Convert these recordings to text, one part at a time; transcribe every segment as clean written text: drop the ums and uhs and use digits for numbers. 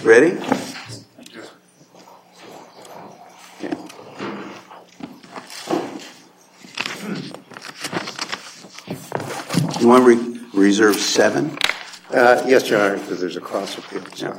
Ready? Okay. You want to reserve 7? Yes, Your Honor, because there's a cross appeal. So.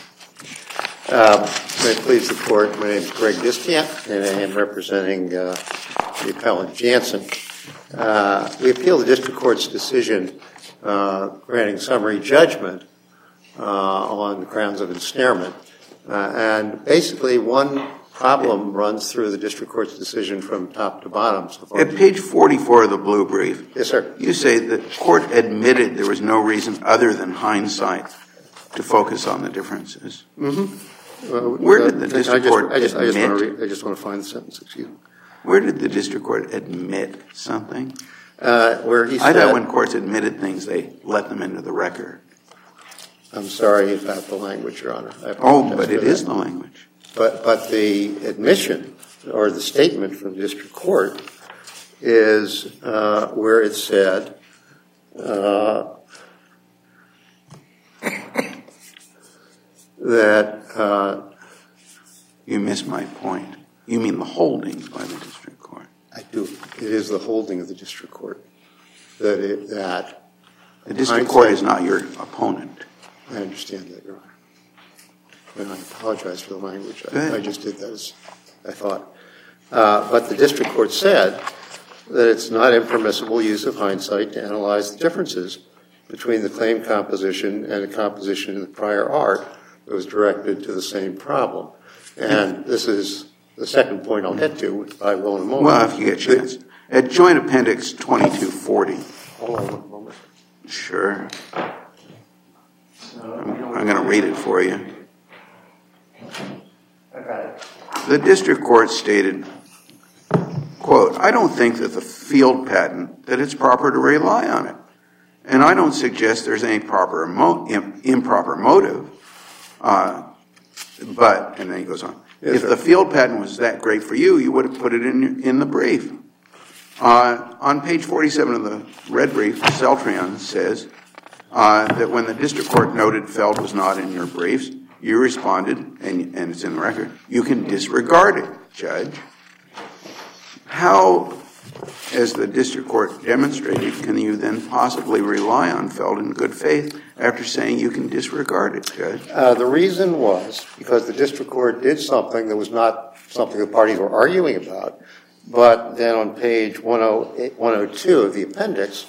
May it please the Court, my name is Greg Discant, and I am representing the appellant Jansen. We appeal the District Court's decision granting summary judgment on the grounds of ensnarement. And basically, one problem runs through the District Court's decision from top to bottom. So far. At page 44 of the blue brief, yes, sir. You say the Court admitted there was no reason other than hindsight to focus on the differences. Mm-hmm. Where did the District Court admit? I just want to find the sentence, excuse me. Where did the District Court admit something? Where he said... I thought when courts admitted things, they let them into the record. I'm sorry about the language, Your Honor. Oh, but it is the language. But the admission, or the statement from the District Court, is where it said... that... you miss my point. You mean the holdings by the District Court. I do. It is the holding of the District Court. That the District Court is not your opponent. I understand that, Your Honor. And I apologize for the language. I just did that as I thought. But the District Court said that it's not impermissible use of hindsight to analyze the differences between the claim composition and the composition in the prior art that was directed to the same problem. And this is the second point I'll get to, which I will in a moment. Well, if you get a chance. At Joint Appendix 2240. Hold on one moment. Sure. I'm going to read it for you. The District Court stated, quote, I don't think that the field patent, that it's proper to rely on it. And I don't suggest there's any improper motive. But, and then he goes on, yes, if the field patent was that great for you, you would have put it in the brief. On page 47 of the red brief, Celtrion says that when the District Court noted Feld was not in your briefs, you responded, and it's in the record, you can disregard it, Judge. How, as the District Court demonstrated, can you then possibly rely on Feld in good faith after saying you can disregard it, Judge? The reason was because the District Court did something that was not something the parties were arguing about, but then on page 102 of the appendix,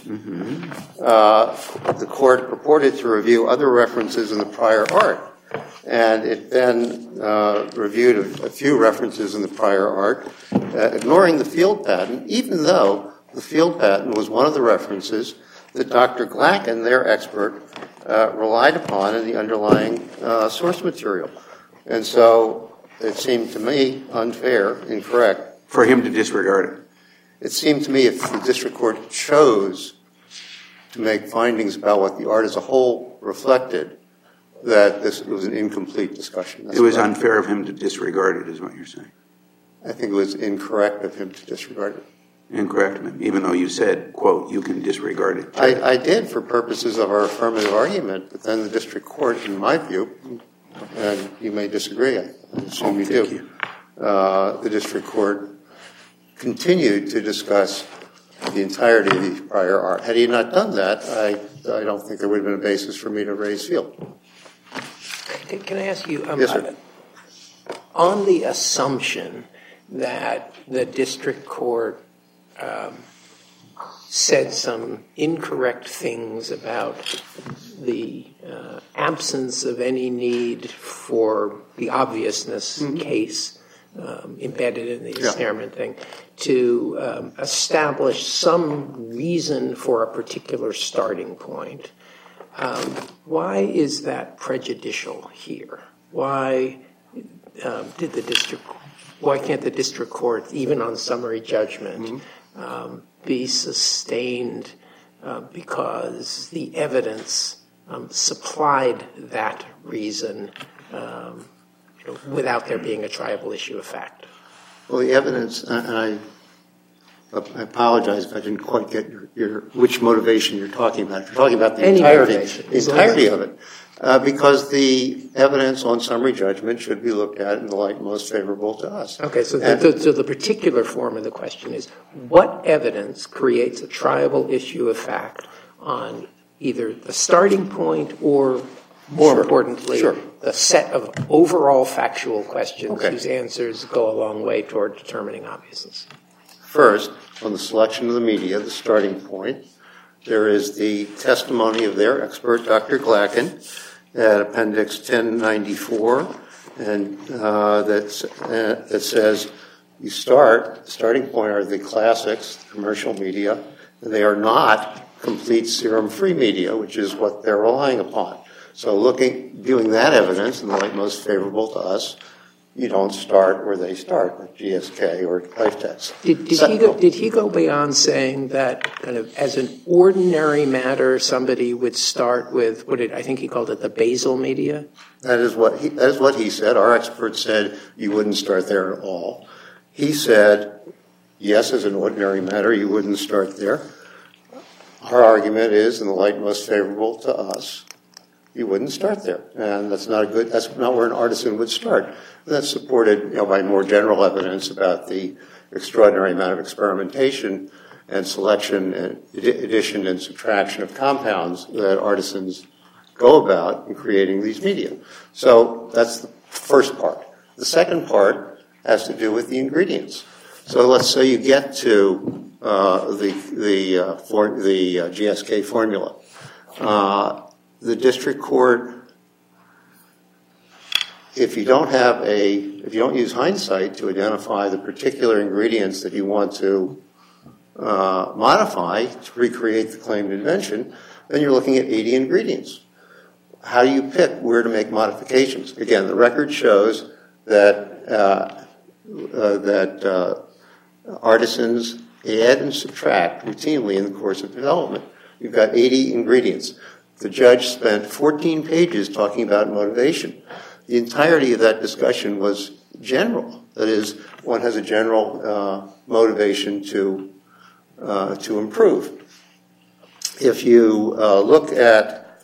the Court purported to review other references in the prior art. And it then reviewed a few references in the prior art, ignoring the field patent, even though the field patent was one of the references that Dr. Glacken, their expert, relied upon in the underlying source material. And so it seemed to me unfair, incorrect. For him to disregard it? It seemed to me if the District Court chose to make findings about what the art as a whole reflected, that this was an incomplete discussion. That's it was unfair of him to disregard it, is what you're saying? I think it was incorrect of him to disregard it. Incorrect, even though you said, quote, you can disregard it. I did for purposes of our affirmative argument, but then the District Court, in my view, and you may disagree, I assume you do, the District Court continued to discuss the entirety of the prior art. Had he not done that, I don't think there would have been a basis for me to raise field. Can I ask you, yes, sir. On the assumption that the District Court said some incorrect things about the absence of any need for the obviousness case embedded in the ensnarement thing, to establish some reason for a particular starting point, why is that prejudicial here? Why can't the District Court, even on summary judgment, be sustained because the evidence supplied that reason without there being a triable issue of fact? Well, the evidence, and I apologize if I didn't quite get which motivation you're talking about. You're talking about the entirety of it. Because the evidence on summary judgment should be looked at in the light most favorable to us. Okay, so the particular form of the question is, what evidence creates a triable issue of fact on either the starting point or, more importantly, the set of overall factual questions whose answers go a long way toward determining obviousness? First, on the selection of the media, the starting point, there is the testimony of their expert, Dr. Glacken, at Appendix 1094, and that says the starting point are the classics, commercial media, and they are not complete serum-free media, which is what they're relying upon. So viewing that evidence in the light most favorable to us, you don't start where they start, like GSK or Lifetex. Did he go beyond saying that kind of as an ordinary matter, somebody would start with I think he called it the basal media? That is what he said. Our expert said you wouldn't start there at all. He said, yes, as an ordinary matter, you wouldn't start there. Our argument is, in the light most favorable to us, you wouldn't start there, and that's not where an artisan would start. And that's supported, by more general evidence about the extraordinary amount of experimentation and selection and addition and subtraction of compounds that artisans go about in creating these media. So that's the first part. The second part has to do with the ingredients. So let's say you get to the GSK formula. The district court, if you don't use hindsight to identify the particular ingredients that you want to modify to recreate the claimed invention, then you're looking at 80 ingredients. How do you pick where to make modifications? Again, the record shows that artisans add and subtract routinely in the course of development. You've got 80 ingredients. The judge spent 14 pages talking about motivation. The entirety of that discussion was general. That is, one has a general motivation to improve. If you look at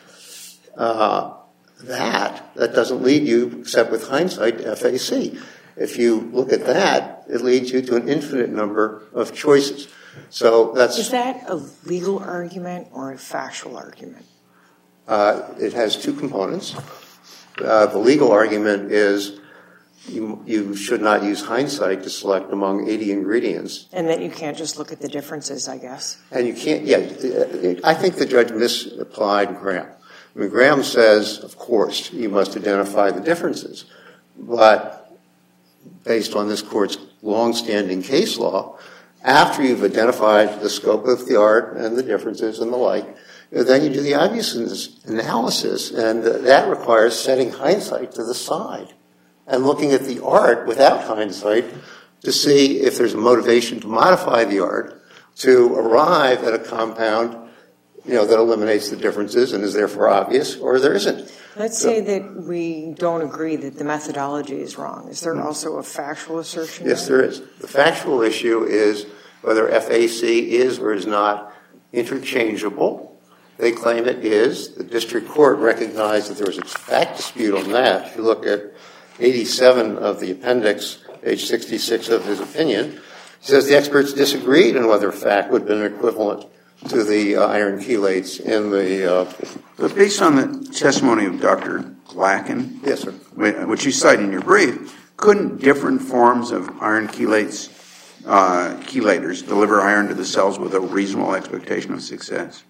that doesn't lead you, except with hindsight, to FAC. If you look at that, it leads you to an infinite number of choices. So Is that a legal argument or a factual argument? It has two components. The legal argument is you should not use hindsight to select among 80 ingredients. And that you can't just look at the differences, I guess. And you can't, I think the judge misapplied Graham. I mean, Graham says, of course, you must identify the differences. But based on this court's long-standing case law, after you've identified the scope of the art and the differences and the like, then you do the obviousness analysis, and that requires setting hindsight to the side and looking at the art without hindsight to see if there's a motivation to modify the art to arrive at a compound, that eliminates the differences and is therefore obvious, or there isn't. Let's say that we don't agree that the methodology is wrong. Is there also a factual assertion? Yes, there is. The factual issue is whether FAC is or is not interchangeable. They claim it is. The district court recognized that there was a fact dispute on that. If you look at 87 of the appendix, page 66 of his opinion, he says the experts disagreed on whether FAC would have been equivalent to the iron chelates in the... But based on the testimony of Dr. Glacken, Yes, sir. Which you cite in your brief, couldn't different forms of iron chelators deliver iron to the cells with a reasonable expectation of success?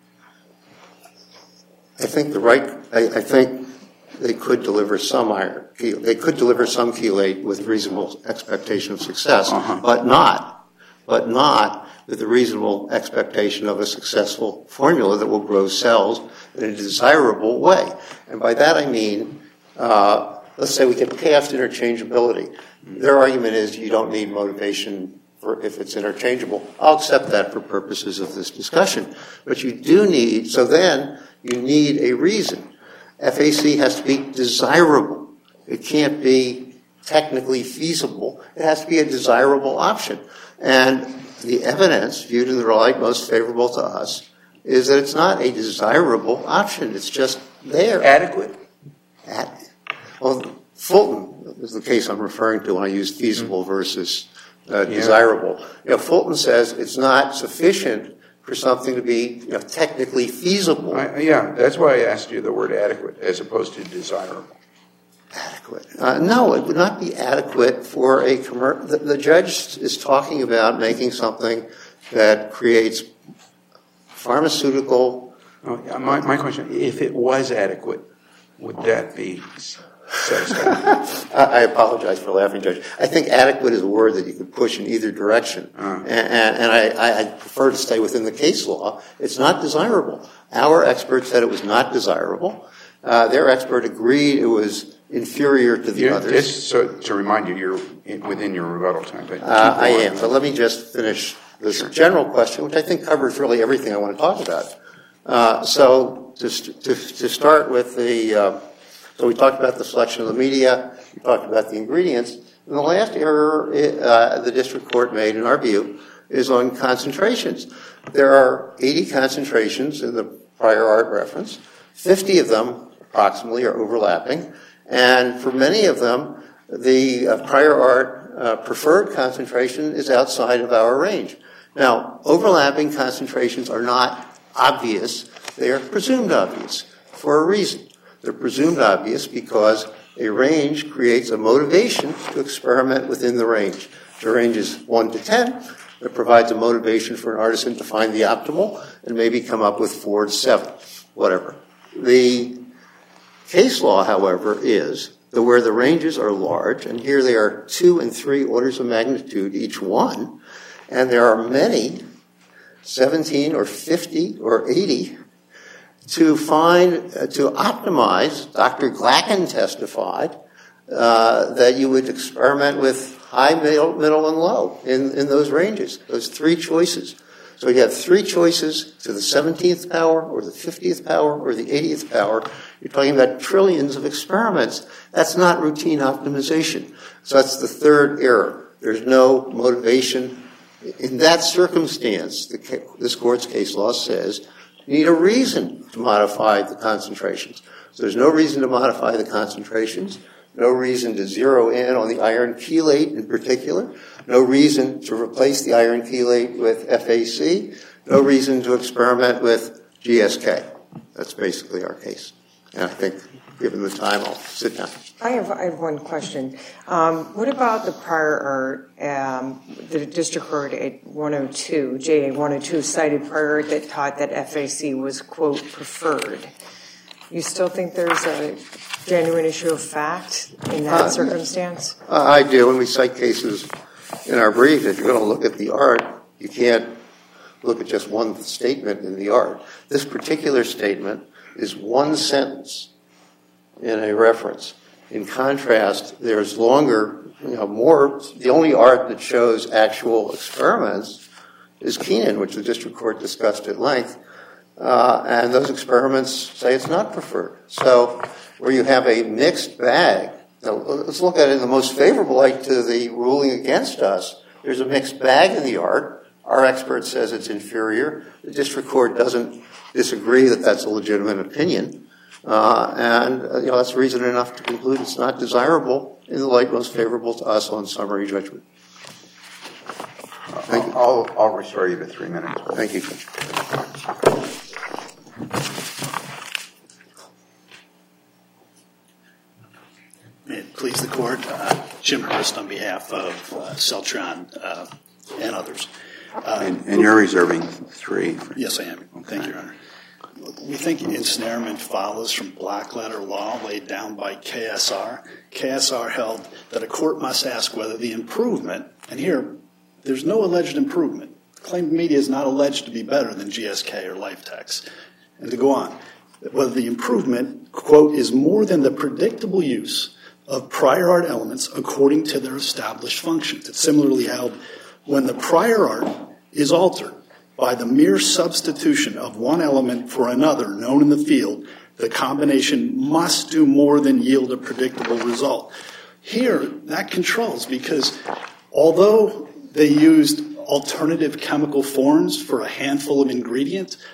I think they could deliver some iron. They could deliver some chelate with reasonable expectation of success, but not with a reasonable expectation of a successful formula that will grow cells in a desirable way. And by that I mean, let's say we get past interchangeability. Their argument is you don't need motivation if it's interchangeable. I'll accept that for purposes of this discussion. But you do need, so then you need a reason. FAC has to be desirable. It can't be technically feasible. It has to be a desirable option. And the evidence, viewed in the light most favorable to us, is that it's not a desirable option. It's just there. Adequate? Well, Fulton is the case I'm referring to when I used feasible versus desirable. Fulton says it's not sufficient for something to be technically feasible. That's why I asked you the word adequate as opposed to desirable. Adequate. No, it would not be adequate for a commercial. The judge is talking about making something that creates pharmaceutical. My question, if it was adequate, would that be satisfactory? I apologize for laughing, Judge. I think adequate is a word that you could push in either direction. And I prefer to stay within the case law. It's not desirable. Our expert said it was not desirable. Their expert agreed it was inferior to the others. So to remind you, you're within your rebuttal time. I am. But let me just finish this general question, which I think covers really everything I want to talk about. So to start with so we talked about the selection of the media. We talked about the ingredients. And the last error the district court made, in our view, is on concentrations. There are 80 concentrations in the prior art reference. 50 of them, approximately, are overlapping. And for many of them, the prior art preferred concentration is outside of our range. Now, overlapping concentrations are not obvious. They are presumed obvious for a reason. They're presumed obvious because a range creates a motivation to experiment within the range. If the range is 1 to 10, it provides a motivation for an artisan to find the optimal and maybe come up with 4 to 7, whatever. The case law, however, is that where the ranges are large, and here they are 2 and 3 orders of magnitude each one, and there are many, 17 or 50 or 80, to optimize. Dr. Glacken testified that you would experiment with high, middle, and low in those ranges, those 3 choices. So you have 3 choices to the 17th power or the 50th power or the 80th power. You're talking about trillions of experiments. That's not routine optimization. So that's the third error. There's no motivation. In that circumstance, this court's case law says you need a reason to modify the concentrations. So there's no reason to modify the concentrations, no reason to zero in on the iron chelate in particular, no reason to replace the iron chelate with FAC, no reason to experiment with GSK. That's basically our case. And I think, given the time, I'll sit down. I have one question. What about the prior art, the district court at 102, JA 102, cited prior art that taught that FAC was, quote, preferred? You still think there's a genuine issue of fact in that circumstance? I do, and we cite cases in our brief. If you're going to look at the art, you can't look at just one statement in the art. This particular statement is one sentence in a reference. In contrast, there's longer, more. The only art that shows actual experiments is Keenan, which the district court discussed at length. And those experiments say it's not preferred. So where you have a mixed bag, now let's look at it in the most favorable light to the ruling against us. There's a mixed bag in the art. Our expert says it's inferior. The district court doesn't disagree that that's a legitimate opinion. And that's reason enough to conclude it's not desirable in the light most favorable to us on summary judgment. Thank you. I'll restore you to 3 minutes. Thank you, Judge. May it please the court, Jim Hurst on behalf of Celltron and others. And you're reserving 3. Yes, I am. Okay. Thank you, Your Honor. We think ensnarement follows from black letter law laid down by KSR. KSR held that a court must ask whether the improvement, and here there's no alleged improvement. Claimed media is not alleged to be better than GSK or Lifetex. And to go on, whether the improvement, quote, is more than the predictable use of prior art elements according to their established functions. It's similarly held when the prior art is altered by the mere substitution of one element for another known in the field, the combination must do more than yield a predictable result. Here, that controls because although they used alternative chemical forms for a handful of ingredients,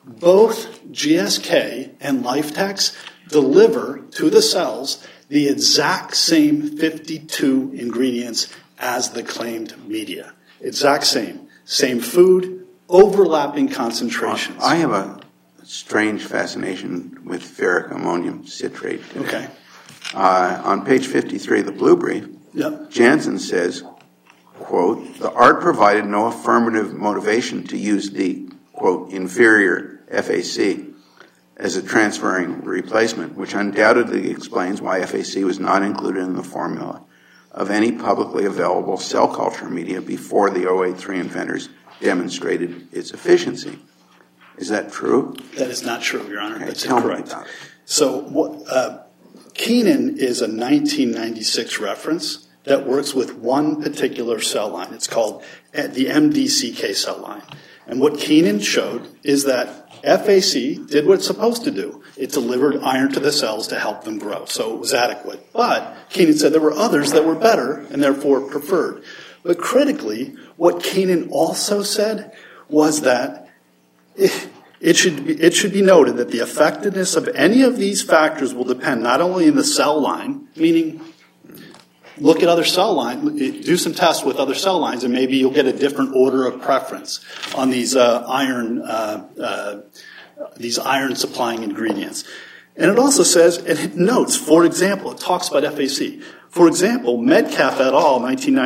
both GSK and Lifetex deliver to the cells the exact same 52 ingredients as the claimed media. Exact same. Same food, overlapping concentrations. I have a strange fascination with ferric ammonium citrate today. Okay. On page 53 of the blue brief, Yep. Janssen says, quote, the art provided no affirmative motivation to use the, quote, inferior FAC as a transferring replacement, which undoubtedly explains why FAC was not included in the formula of any publicly available cell culture media before the 083 inventors demonstrated its efficiency. Is that true? That is not true, Your Honor. Okay, That's tell me incorrect. about it. So Keenan is a 1996 reference that works with one particular cell line. It's called the MDCK cell line. And what Keenan showed is that FAC did what it's supposed to do. It delivered iron to the cells to help them grow, so it was adequate. But Keenan said there were others that were better and therefore preferred. But critically, what Keenan also said was that it should be noted that the effectiveness of any of these factors will depend not only in the cell line, meaning look at other cell lines, do some tests with other cell lines, and maybe you'll get a different order of preference on these iron supplying ingredients. And it also says, and it notes, for example, it talks about FAC. For example, Metcalf et al.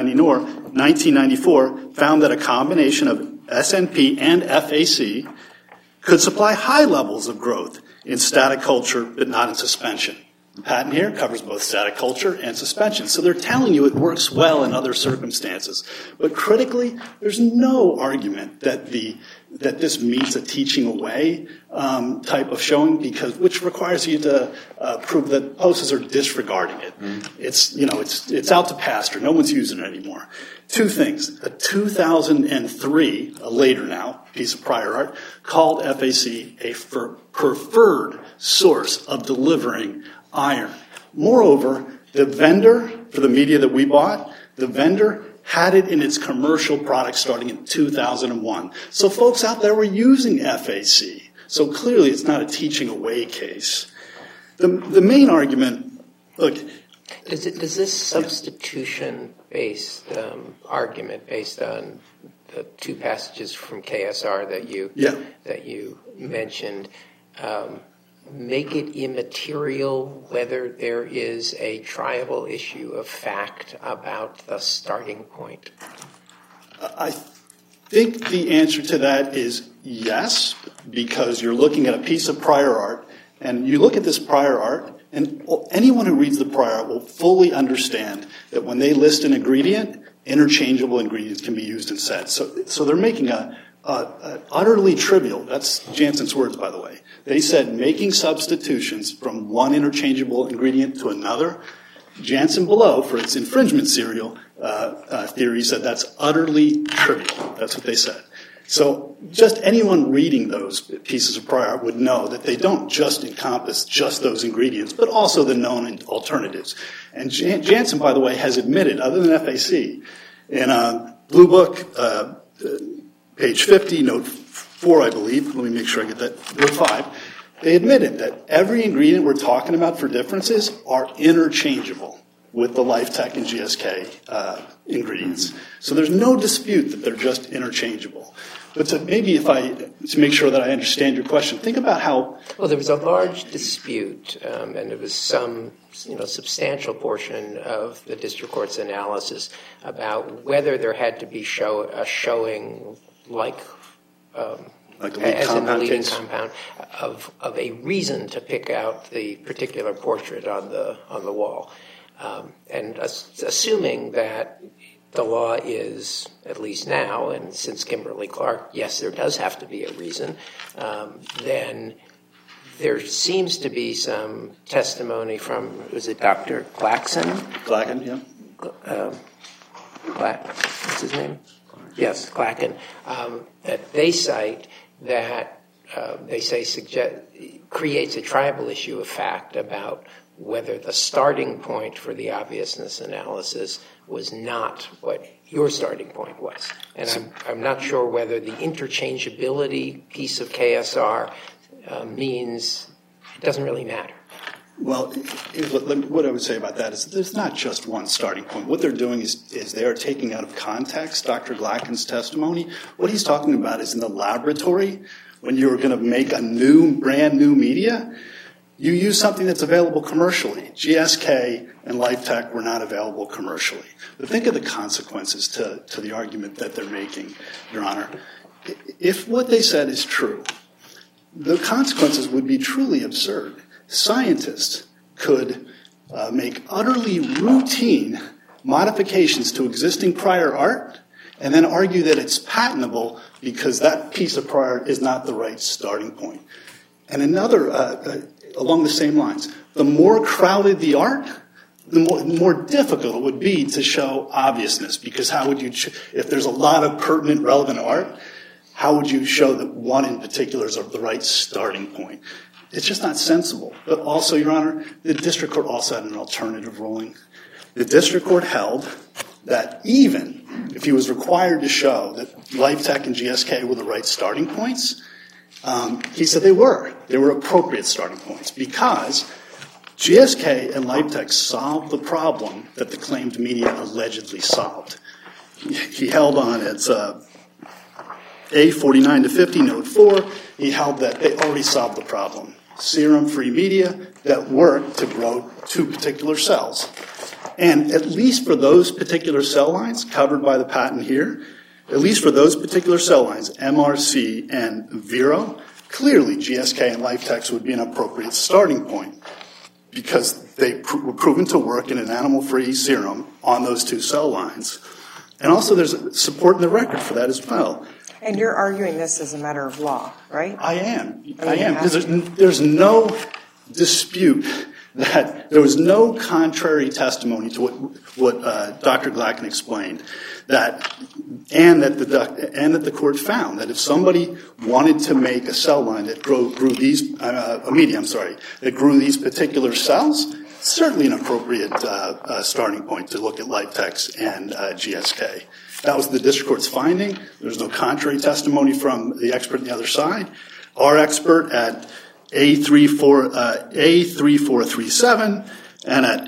1994 found that a combination of SNP and FAC could supply high levels of growth in static culture, but not in suspension. The patent here covers both static culture and suspension. So they're telling you it works well in other circumstances. But critically, there's no argument that this meets a teaching away type of showing, which requires you to prove that POSAs are disregarding it. It's out to pasture. No one's using it anymore. Two things. A 2003, a later now, piece of prior art, called FAC a preferred source of delivering iron. Moreover, the vendor, for the media that we bought, the vendor had it in its commercial product starting in 2001. So folks out there were using FAC. So clearly it's not a teaching away case. The main argument, look. Does this substitution-based argument based on the two passages from KSR that you mentioned, make it immaterial whether there is a triable issue of fact about the starting point? I think the answer to that is yes, because you're looking at a piece of prior art, and you look at this prior art, and anyone who reads the prior art will fully understand that when they list an ingredient, interchangeable ingredients can be used instead. So they're making a utterly trivial, that's Janssen's words, by the way. They said making substitutions from one interchangeable ingredient to another. Janssen below, for its infringement theory, said that's utterly trivial. That's what they said. So just anyone reading those pieces of prior art would know that they don't just encompass just those ingredients, but also the known alternatives. And Janssen, by the way, has admitted, other than FAC, in Blue Book, page 50, note 4, I believe. Let me make sure I get that. Note 5. They admitted that every ingredient we're talking about for differences are interchangeable with the Lifetech and GSK ingredients. So there's no dispute that they're just interchangeable. But to make sure that I understand your question, think about how... Well, there was a large dispute, and there was some substantial portion of the district court's analysis about whether there had to be a showing like as in the leading compound of a reason to pick out the particular portrait on the wall. And assuming that the law is, at least now, and since Kimberly-Clark, yes, there does have to be a reason, then there seems to be some testimony from, was it Dr. Claxon? Clacken, yeah. What's his name? Yes, Clacken. That they cite that they say creates a tribal issue of fact about whether the starting point for the obviousness analysis was not what your starting point was. And I'm not sure whether the interchangeability piece of KSR means it doesn't really matter. Well, what I would say about that is there's not just one starting point. What they're doing is they are taking out of context Dr. Glacken's testimony. What he's talking about is in the laboratory, when you're going to make a brand new media, you use something that's available commercially. GSK and LifeTech were not available commercially. But think of the consequences to the argument that they're making, Your Honor. If what they said is true, the consequences would be truly absurd. Scientists could make utterly routine modifications to existing prior art and then argue that it's patentable because that piece of prior art is not the right starting point. And another, along the same lines, the more crowded the art, the more difficult it would be to show obviousness, because how would you, if there's a lot of pertinent, relevant art, how would you show that one in particular is the right starting point? It's just not sensible. But also, Your Honor, the district court also had an alternative ruling. The district court held that even if he was required to show that LifeTech and GSK were the right starting points, he said they were. They were appropriate starting points because GSK and LifeTech solved the problem that the claimed media allegedly solved. He held on its A49 to 50, note 4. He held that they already solved the problem. Serum-free media that worked to grow two particular cells. And at least for those particular cell lines covered by the patent here, at least for those particular cell lines, MRC and Vero, clearly GSK and LifeTech would be an appropriate starting point because they were proven to work in an animal-free serum on those two cell lines. And also there's support in the record for that as well. And you're arguing this as a matter of law, right? I am. Because there's no dispute that there was no contrary testimony to what Dr. Glacken explained, and that the court found that if somebody wanted to make a cell line that grew these that grew these particular cells, certainly an appropriate starting point to look at LifeTech and GSK. That was the district court's finding. There's no contrary testimony from the expert on the other side. Our expert at A3437 and at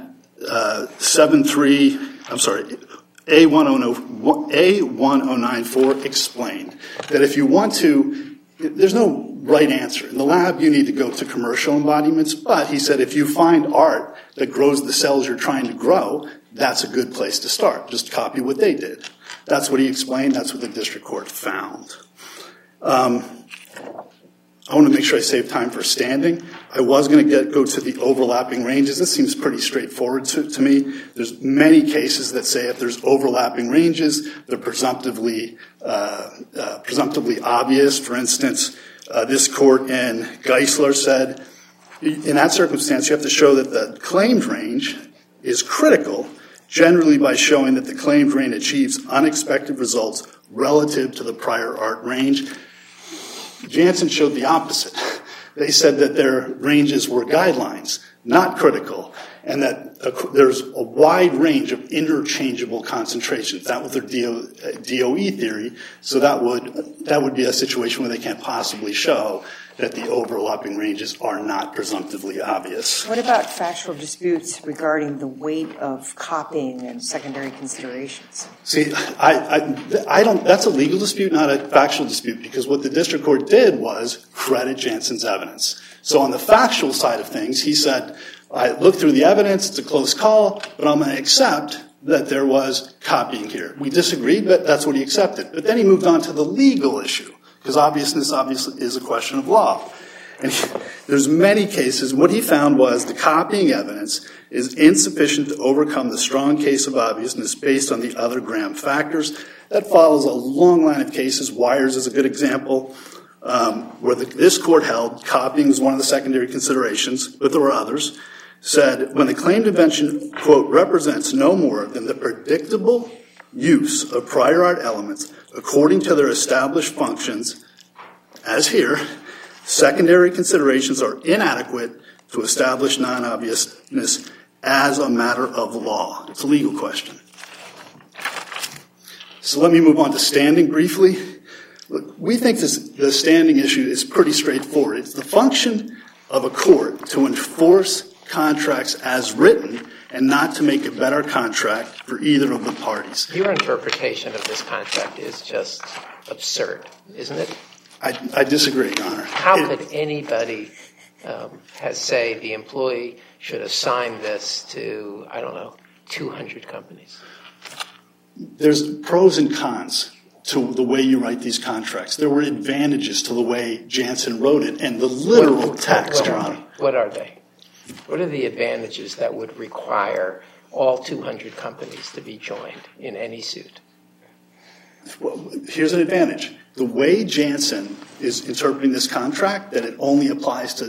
A1094 explained that if you want to, there's no right answer. In the lab, you need to go to commercial embodiments, but he said if you find art that grows the cells you're trying to grow, that's a good place to start. Just copy what they did. That's what he explained. That's what the district court found. I want to make sure I save time for standing. I was going to go to the overlapping ranges. This seems pretty straightforward to me. There's many cases that say if there's overlapping ranges, they're presumptively obvious. For instance, this court in Geisler said, in that circumstance, you have to show that the claimed range is critical, generally by showing that the claimed range achieves unexpected results relative to the prior art range. Janssen showed the opposite. They said that their ranges were guidelines, not critical, and that there's a wide range of interchangeable concentrations. That was their DOE theory, so that would be a situation where they can't possibly show that the overlapping ranges are not presumptively obvious. What about factual disputes regarding the weight of copying and secondary considerations? See, I don't. That's a legal dispute, not a factual dispute, because what the district court did was credit Janssen's evidence. So on the factual side of things, he said, I looked through the evidence, it's a close call, but I'm going to accept that there was copying here. We disagreed, but that's what he accepted. But then he moved on to the legal issue, because obviousness obviously is a question of law. And there's many cases. What he found was the copying evidence is insufficient to overcome the strong case of obviousness based on the other Graham factors. That follows a long line of cases. Wires is a good example, where this court held copying was one of the secondary considerations, but there were others. Said, when the claimed invention, quote, represents no more than the predictable use of prior art elements according to their established functions, as here, secondary considerations are inadequate to establish non-obviousness as a matter of law. It's a legal question. So let me move on to standing briefly. Look, we think the standing issue is pretty straightforward. It's the function of a court to enforce contracts as written and not to make a better contract for either of the parties. Your interpretation of this contract is just absurd, isn't it? I disagree, Your Honor. How could anybody say the employee should assign this to, 200 companies? There's pros and cons to the way you write these contracts. There were advantages to the way Janssen wrote it, and the literal text, Your Honor. What are they? What are the advantages that would require all 200 companies to be joined in any suit? Well, here's an advantage. The way Janssen is interpreting this contract, that it only applies to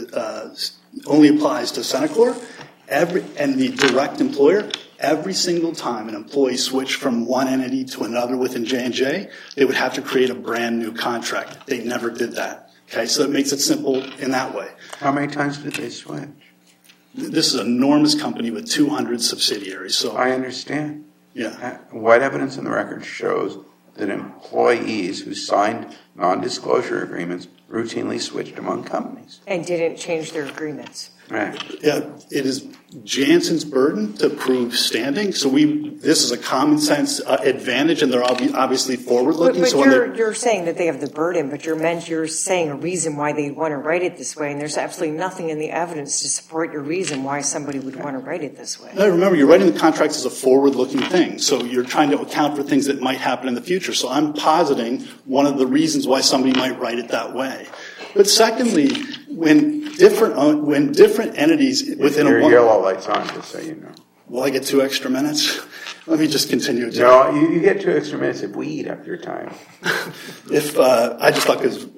Senecor, and the direct employer, every single time an employee switched from one entity to another within J&J, they would have to create a brand new contract. They never did that. Okay, so it makes it simple in that way. How many times did they switch? This is an enormous company with 200 subsidiaries. So I understand. Yeah. What evidence in the record shows that employees who signed non-disclosure agreements routinely switched among companies? And didn't change their agreements. Right. Yeah, it is Janssen's burden to prove standing. So this is a common sense advantage, and they're obviously forward-looking. But you're saying that they have the burden, but you're saying a reason why they want to write it this way, and there's absolutely nothing in the evidence to support your reason why somebody would want to write it this way. No, remember, you're writing the contracts as a forward-looking thing, so you're trying to account for things that might happen in the future. So I'm positing one of the reasons why somebody might write it that way. But secondly, when different entities within your yellow light's on, just so you know. Will I get 2 extra minutes? Let me just continue. No, you get 2 extra minutes if we eat up your time. If I just thought because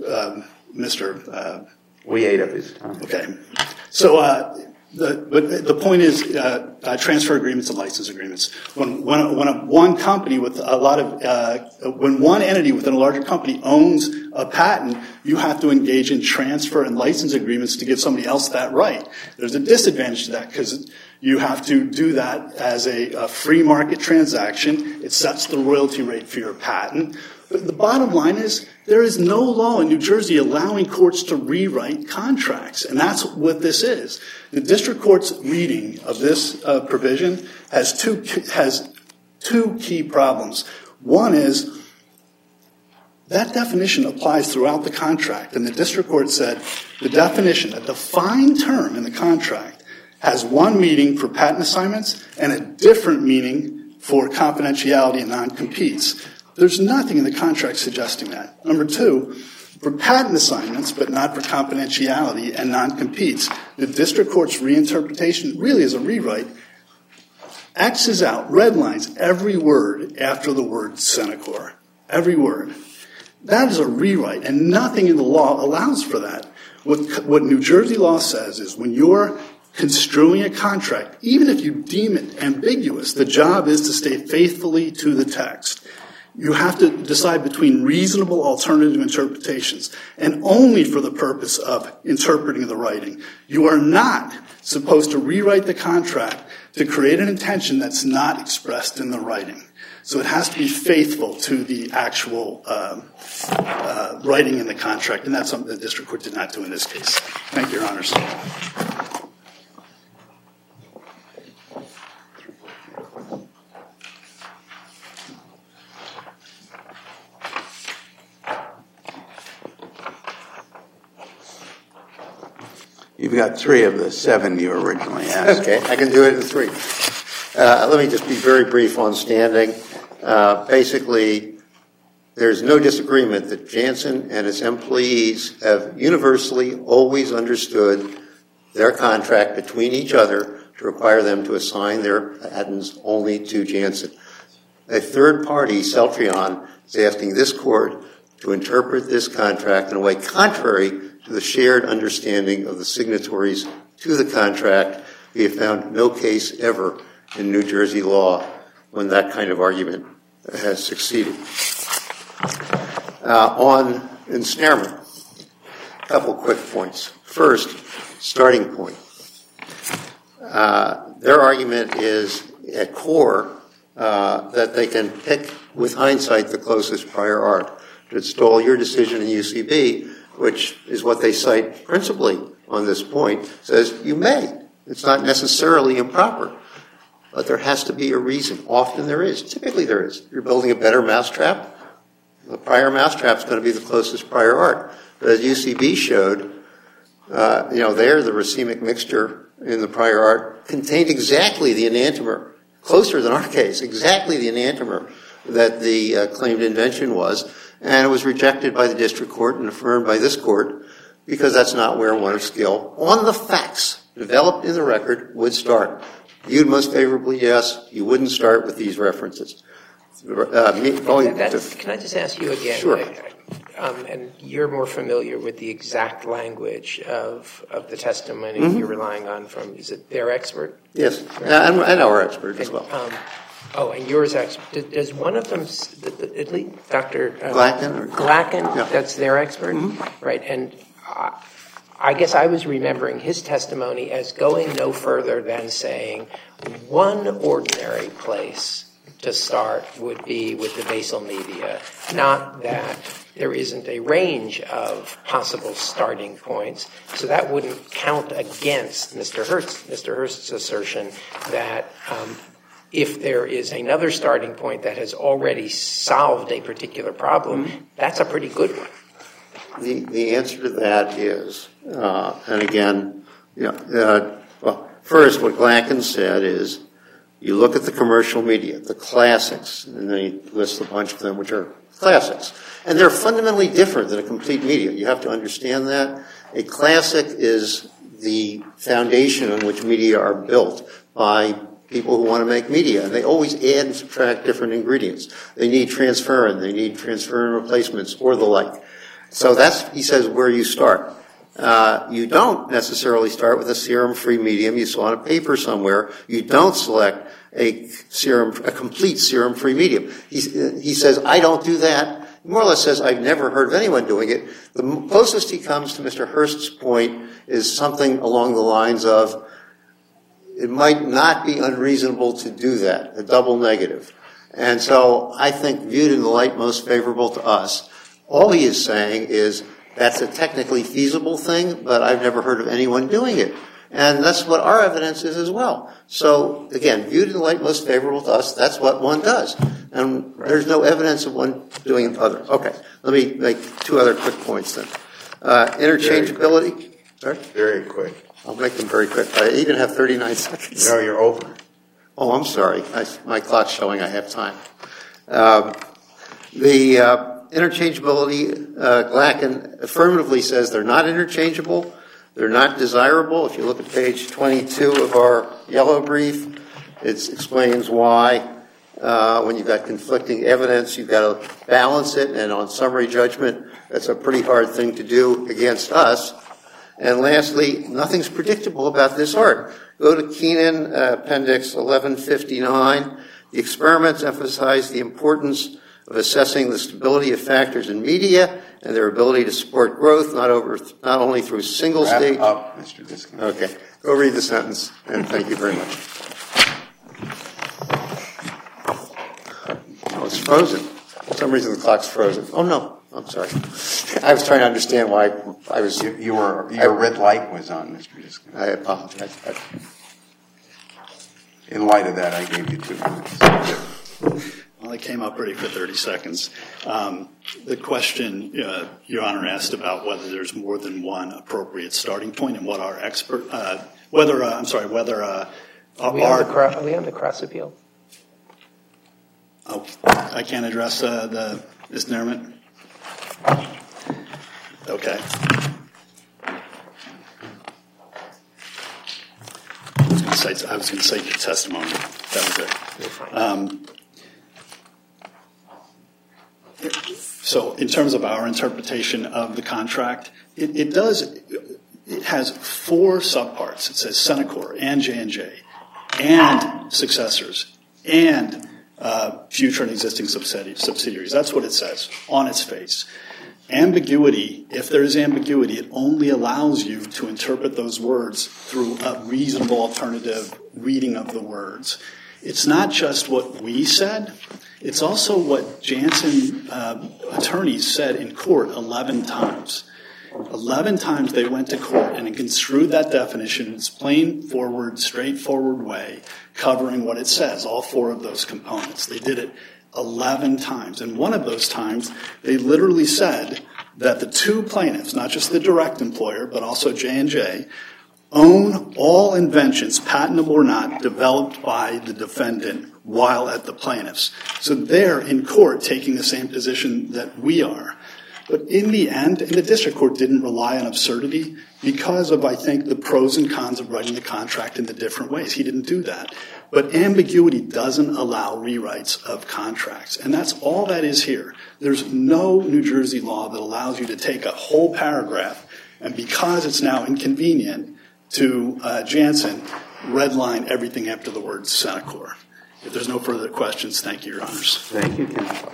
Mr. We ate up his time. Okay, so the point is transfer agreements and license agreements. When one company with a lot of when one entity within a larger company owns a patent, you have to engage in transfer and license agreements to give somebody else that right. There's a disadvantage to that because you have to do that as a free market transaction. It sets the royalty rate for your patent. But the bottom line is there is no law in New Jersey allowing courts to rewrite contracts, and that's what this is. The district court's reading of this provision has two key problems. One is that definition applies throughout the contract, and the district court said the definition, a defined term in the contract, has one meaning for patent assignments and a different meaning for confidentiality and non-competes. There's nothing in the contract suggesting that. Number 2, for patent assignments, but not for confidentiality and non-competes, the district court's reinterpretation really is a rewrite. X's out, red lines, every word after the word Senecor. Every word. That is a rewrite, and nothing in the law allows for that. What New Jersey law says is when you're construing a contract, even if you deem it ambiguous, the job is to stay faithfully to the text. You have to decide between reasonable alternative interpretations, and only for the purpose of interpreting the writing. You are not supposed to rewrite the contract to create an intention that's not expressed in the writing. So it has to be faithful to the actual writing in the contract, and that's something the district court did not do in this case. Thank you, Your Honors. You've got 3 of the 7 you originally asked. Okay, I can do it in 3. Let me just be very brief on standing. Basically, there's no disagreement that Janssen and its employees have universally always understood their contract between each other to require them to assign their patents only to Janssen. A third party, Celltrion, is asking this court to interpret this contract in a way contrary to the shared understanding of the signatories to the contract. We have found no case ever in New Jersey law when that kind of argument has succeeded. On ensnarement, a couple quick points. First, starting point. Their argument is at core that they can pick with hindsight, the closest prior art. To install your decision in UCB, which is what they cite principally on this point, says you may. It's not necessarily improper, but there has to be a reason. Often there is. Typically there is. You're building a better mousetrap. The prior mousetrap is going to be the closest prior art. But as UCB showed, there the racemic mixture in the prior art contained exactly the enantiomer, closer than our case, exactly the enantiomer that the claimed invention was, and it was rejected by the district court and affirmed by this court because that's not where one of skill, on the facts developed in the record, would start. Viewed most favorably, yes. You wouldn't start with these references. Can I just ask you again? Sure. And you're more familiar with the exact language of the testimony you're relying on from, is it their expert? Yes, and our expert as well. And yours expert. Does one of them, at least Dr. Glacken, yeah. That's their expert? Mm-hmm. Right, and I guess I was remembering his testimony as going no further than saying one ordinary place to start would be with the basal media, not that there isn't a range of possible starting points. So that wouldn't count against Mr. Hurst's assertion that if there is another starting point that has already solved a particular problem, that's a pretty good one. The answer to that is, and again, first what Glacken said is, you look at the commercial media, the classics, and then he lists a bunch of them which are classics. And they're fundamentally different than a complete media. You have to understand that. A classic is the foundation on which media are built by people who want to make media. And they always add and subtract different ingredients. They need transferrin, they need transferrin replacements, or the like. So that's, he says, where you start. You don't necessarily start with a serum-free medium you saw on a paper somewhere. You don't select a complete serum-free medium. He says, I don't do that. He more or less says, I've never heard of anyone doing it. The closest he comes to Mr. Hurst's point is something along the lines of, it might not be unreasonable to do that, a double negative. And so I think, viewed in the light most favorable to us, all he is saying is, that's a technically feasible thing, but I've never heard of anyone doing it. And that's what our evidence is as well. So, again, viewed in the light most favorable to us, that's what one does. And there's no evidence of one doing other. Okay, let me make two other quick points then. Interchangeability. Sorry? Very quick. I'll make them very quick. I even have 39 seconds. No, you're over. Oh, I'm sorry. My clock's showing I have time. Interchangeability, Glacken affirmatively says they're not interchangeable, they're not desirable. If you look at page 22 of our yellow brief, it explains why. When you've got conflicting evidence, you've got to balance it, and on summary judgment, that's a pretty hard thing to do against us. And lastly, nothing's predictable about this art. Go to Keenan, Appendix 1159. The experiments emphasize the importance of assessing the stability of factors in media and their ability to support growth, not only through single stage. Wrap up, Mr. Diskin. Okay. Go read the sentence, and thank you very much. Oh, it's frozen. For some reason, the clock's frozen. Oh, no. I'm sorry. I was trying to understand why I was... Your red light was on, Mr. Diskin. I apologize. In light of that, I gave you 2 minutes. Well, it came up ready for 30 seconds. The question Your Honor asked about whether there's more than one appropriate starting point and what our expert, Are we on the cross appeal? Oh, I can't address this Nerman. Okay. I was going to cite your testimony. That was it. So in terms of our interpretation of the contract, it has 4 subparts. It says Senecor and J&J and successors and future and existing subsidiaries. That's what it says on its face. Ambiguity, if there is ambiguity, it only allows you to interpret those words through a reasonable alternative reading of the words. It's not just what we said. It's also what Janssen attorneys said in court 11 times. 11 times they went to court and construed that definition in its plain, forward, straightforward way, covering what it says, all 4 of those components. They did it 11 times. And one of those times, they literally said that the 2 plaintiffs, not just the direct employer, but also J&J, own all inventions, patentable or not, developed by the defendant while at the plaintiffs. So they're in court taking the same position that we are. But in the end, and the district court didn't rely on absurdity because of, I think, the pros and cons of writing the contract in the different ways. He didn't do that. But ambiguity doesn't allow rewrites of contracts. And that's all that is here. There's no New Jersey law that allows you to take a whole paragraph and because it's now inconvenient to Janssen, redline everything after the word Senecor. If there's no further questions, thank you, Your Honors. Thank you, counsel.